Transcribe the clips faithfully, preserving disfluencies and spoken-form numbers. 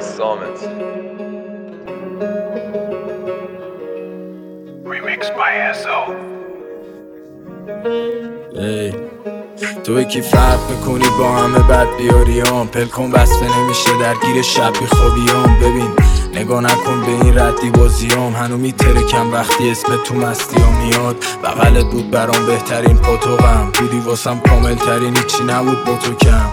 Summit. Remixed by S O. ای تو یکی فرق میکنی با همه بد بیاریام، پلکن بسته نمیشه درگیر شب بی خوابیام. ببین نگاه نکن به این ردی بازیام، هنو میترکم وقتی اسم تو مستیام میاد. بغلت بود برام بهترین پاتوقم، بودی واسم کامل ترین، هیچی نبود با تو کم.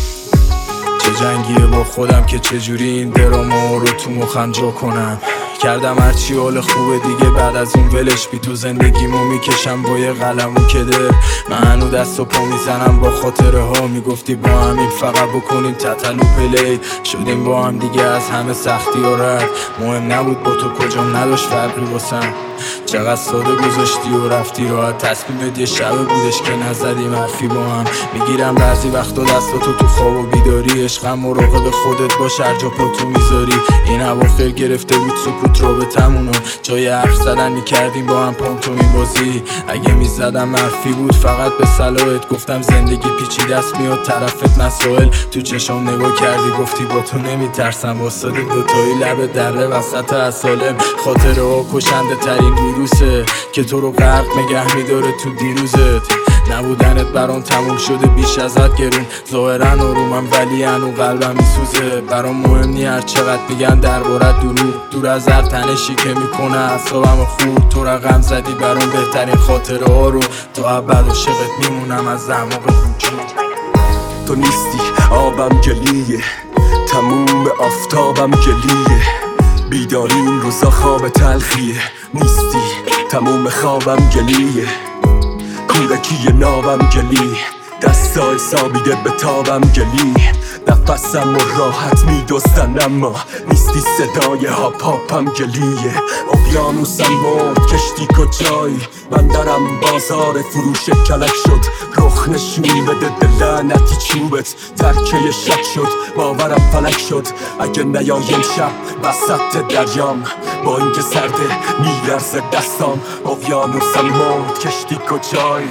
چه جنگیه با خودم که چجوری این دراما رو تو مخم جا کنم. کردم هرچی حال خوبه دیگه، بعد از اون ولش بی تو زندگیمو میکشم با یه قلم و کدر. من هنو دست و پا میزنم با خاطره ها، میگفتی با همین فقط بکنیم تتلو پلی. شدیم با هم دیگه از همه سختی ها رد، مهم نبود با تو کجام نداشت فرقی واسم. چقدر ساده گذاشتی و رفتی راحت، تصمیمت یه شبه بودش که نزدیم حرفی با هم. میگیرم بعضی وقتا دستاتو تو خواب و بیداری، عشقم مراقب خودت باش هر جا پاتو میذاری. این اواخر گرفته بود سکوت رابطمونو، جای حرف زدن میکردیم با هم پانتومین بازی. اگه میزدم حرفی بود فقط به صلاحت، گفتم زندگی پیچیده است میاد طرفت مسائل. تو چشام نگاه کردی گفتی با تو نمیترسم، واسه دوتایی لب دره وسط اسالم. خاطره ها کشنده ترین ویروسه که تو رو غرق نگه میداره تو دیروزت. نبودنت برام تموم شده بیش ازت گرون، ظاهرا آرومم ولی هنو قلبم میسوزه. برام مهم نی هر چقدر میگن دربارت دروغ، دور از هر تنشی که میکنه اعصابم خورد. تو رقم زدی برام بهترین خاطره ها رو، تا ابد عاشقت میمونم از اعماق وجود. تو نیستی آبم گلیه، تموم آفتابم گلیه. بیداری این روزا خواب تلخیه، نیستی تموم خوابم گلیه. کودکی نابم گلی، دستای سابیده به تابم گلی. نفسم و راحت میدوستن اما نیستی صدای هاپ هاپم گلیه. اقیانوسم مرد کشتی کجایی، من درم بازار فروش کلک شد. رخ نشون بده دلعنتی چوبت، ترکه شک شد باورم فلک شد. اگه نیایم شب وسط دریام، با اینکه سرده میلرزه دستام. اقیانوسم مرد کشتی کجایی.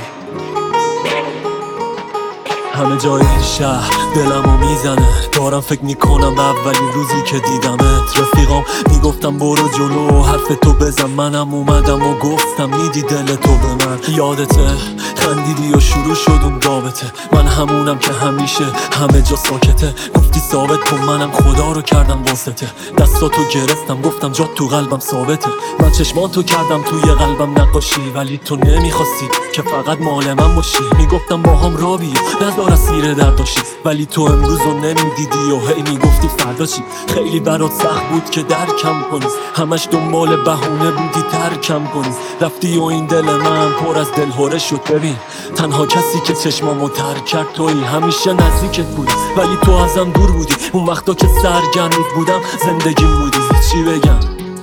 همه جای این شهر دلمو میزنه، دارم فکر میکنم به اولین روزی که دیدمت. رفیقام میگفتم برو جلو حرف تو بزن، منم اومدم و گفتم میدی دل تو به من. یادته خندیدی و شروع شد اون رابطه، من همونم که همیشه همه جا ساکته. گفتی ثابت کن منم خدا رو کردم واسطه، دستاتو گرفتم گفتم جات تو قلبم ثابته. من چشماتو کردم توی قلبم نقاشی، ولی تو نمیخواستی که فقط مال من باشی. میگفتم با هم را بیا نذار اسیر درداشی، ولی تو امروز رو نمیدیدی و هی میگفتی فردا چی. خیلی برات سخت بود که درکم کنی، همش دنبال بهونه بودی ترکم کنی. رفتی و این دل من پر از دلهوره شد. ببین تنها کسی که چشمامو ترک کرد تویی، همیشه نزدیکت بودی ولی تو ازم دور بودی. اون وقتا که سرگرم بودم زندگیم بودی. چی بگم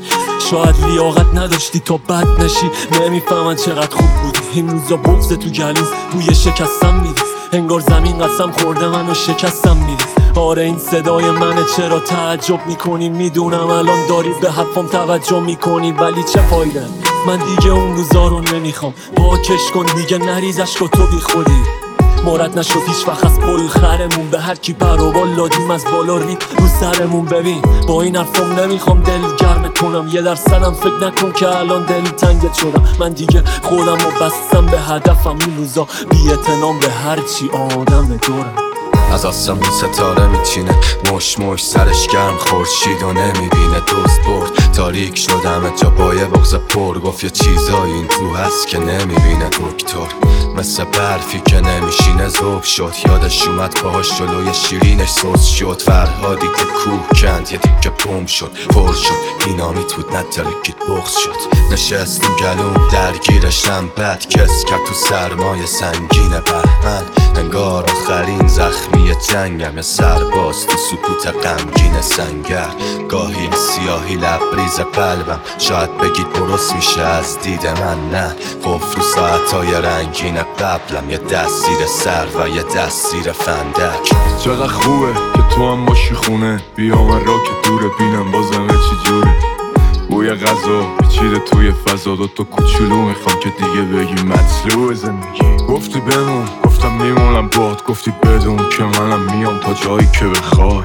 شاید لیاقت نداشتی تا بد نشی، نمیفهمن چقدر خوب بودی. این روزا بغض تو گلوم بوی شکستم میدی، انگار زمین قسم خورده منو شکستم میدی. آره این صدای منه چرا تعجب میکنی، میدونم الان داری به حرفم توجه میکنی، ولی چه فایده. من دیگه اون روزا رو نمیخوام، واکش کن دیگه نریز عشق تو بی خودی. مورد نشد هیچ وقت از پل خرمون، به هر کی پر و بال لادیم از بالا رید رو سرمون. ببین با این حرفم نمیخوام دل گرمت کنم، یه درصدم فکر نکن که الان دل تنگت شدم. من دیگه خودم و بستم به هدفم، این روزا بی اعتنام به هر چی آدم دورم. از آسمون ستاره میچینه، مش مش سرش گرم خورشید و نمیبینه. دوست برد تاریک شدم جا با یه بغض پر، گفت یه چیزایی این تو هست که نمیبینه دکتر. مثل برفی که نمیشینه ذوب شد، یادش اومد پاهاش جلوی شیرینش سوز شد. فرهادی که کوه کند یه دیگه بوم شد، پر شد دینامیت بود نترکید بغض شد. نشستیم گلوم درگیرش نم بد کس کرد تو سرمایه سنگین بهمن. انگار آخرین زخمی جنگم، یه سرباز تو سکوت غمگین سنگر. گاهی سیاهی لبریز قلبم، شاید بگید درست میشه از دید من نه. قفل رو ساعتای رنگین قبلم، یه دست زیر سر و یه دست زیر فندک. چقدر خوبه که تو هم باشی خونه، بیا من را که دوره بینم بازم چی جوره. بوی غذا پیچیده توی فضا، دوتا کوچولو میخوام که دیگه بگی مطلوب زندگی. گفتی بمون گفتم میمونم باد، گفتی بدون که منم میام تا جایی که بخوای.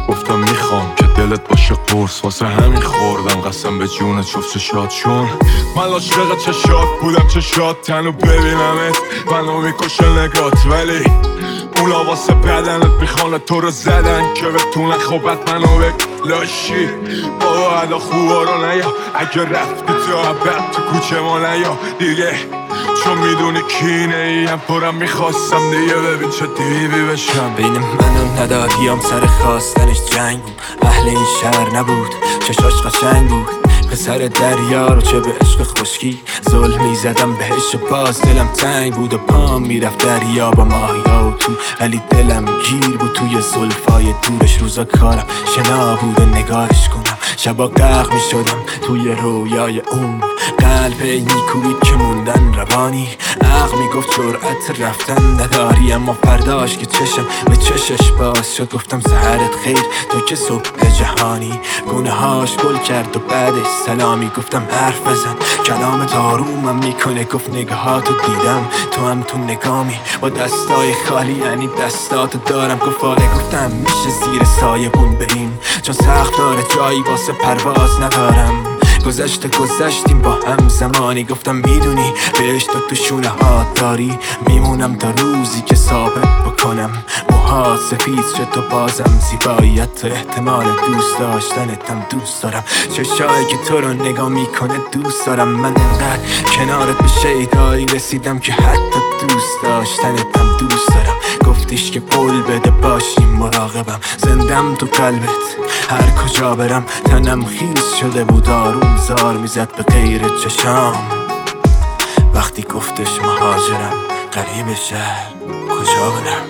گفتم میخوام که دلت باشه قرص، واسه همین خوردم قسم به جون جفت چشات، چون من عاشق چشات بودم، چشات تنو ببینمت منو میکشه نگات، ولی اونا واسه بدنت میخوان تو رو زدن که بتونن خوبت منو بلاشی. بابا ادا خوبا رو نیا، اگه رفتی تو عبد تو کوچه ما نیا دیگه، چون میدونی کینه ایم پرم میخواستم دیگه ببین چه دیوی بشم. بین منم ندادیم سر خواستنش جنگ بود، اهل این شهر نبود چشاش قشنگ بود، پسر دریا رو چه به عشق خشکی ظلم میزدم بهش و باز دلم تنگ بود و پام میرفت دریا با ماهیا و تو، ولی دلم گیر بود توی زلفای دورش، روزا کارم شنا بود و نگاهش کنم، شبا غرق میشدم توی رویای اون، قلب نیکویی که موندن روانی، عقل میگفت جرأت رفتن نداری، اما فرداش که چشم به چشش باز شد گفتم سحرت خیر تو که صبح جهانی، گونه هاش گل کرد و بعدش سلامی، گفتم حرف بزن کلامت آرومم میکنه، گفت نگاهاتو دیدم تو هم تو نگامی، با دستای خالی یعنی دستاتو دارم، گفت آره، گفتم میشه زیر سایه بون بریم چون سخت داره جایی واسه پرواز ندارم، گذشته گذشتیم با هم زمانی، گفتم میدونی بهش تو تو شونه ها داری، میمونم تا روزی که ثابت بکنم موهات سفید شد تو بازم زیباییت و احتمال دوست داشتنتم دوست دارم، چشایی که تو رو نگاه میکنه دوست دارم، من انقدر کنارت به شیدایی رسیدم که حتی دوست داشتنتم دوست دارم، گفتیش که قول بده باشیم مراقبم، زندم تو قلبت هر کجا برم، تنم خیس شده بود آروم زار میزد به غیر چشام، وقتی گفتش مهاجرم غریب شهر کجا برم.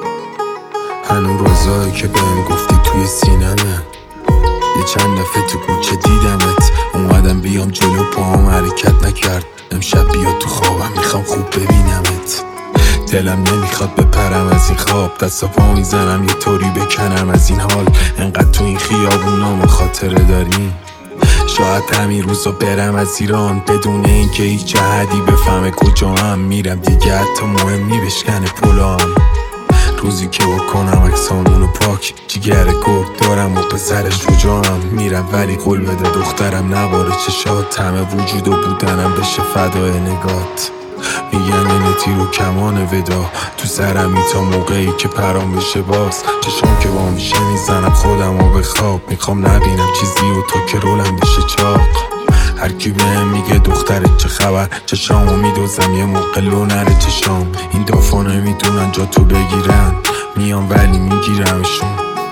هنو روزایی که بهم گفتی توی سینمه، یه چند دفعه تو کوچه دیدمت، اومدم بیام جلو پاهم حرکت نکرد، امشب بیا تو خوابم میخوام خوب ببینمت، دلم نمیخواد بپرم از این خواب، دست و پا میزنم یه طوری بکنم از این حال، انقدر تو این خیابونا ما خاطره داریم، شاید همین روزا برم از ایران بدون اینکه هیچ جهدی بفهمه کجا هم میرم دیگه، حتی مهمی بشکنه پلام، روزی که بکنم اکسامونو پاک، جیگر گرد دارم و پسرش شجاعم، میرم ولی قول بده دخترم نباره چشات، همه وجود و بودنم بشه فدای نگات، میگن اینه تیر و کمان ودا تو سرمی تا موقعی که پرام بشه باز، چشم که با میشه میزنم خودم و به خواب، میخوام نبینم چیزی و تا که رولم بشه چاق، هر کی بهم میگه دخترت چه خبر، چشامو میدوزم یه موقع لو نره چشام، این دافا نمیدونن جا تو بگیرن، میام ولی میگیرمشون،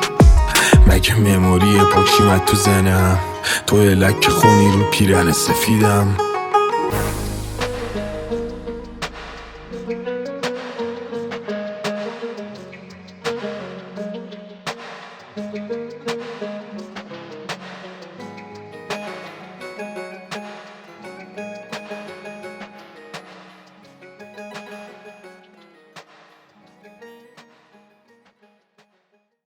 مگه مموری پاکشیمت تو زنم، تو لک خونی رو پیرن سفیدم.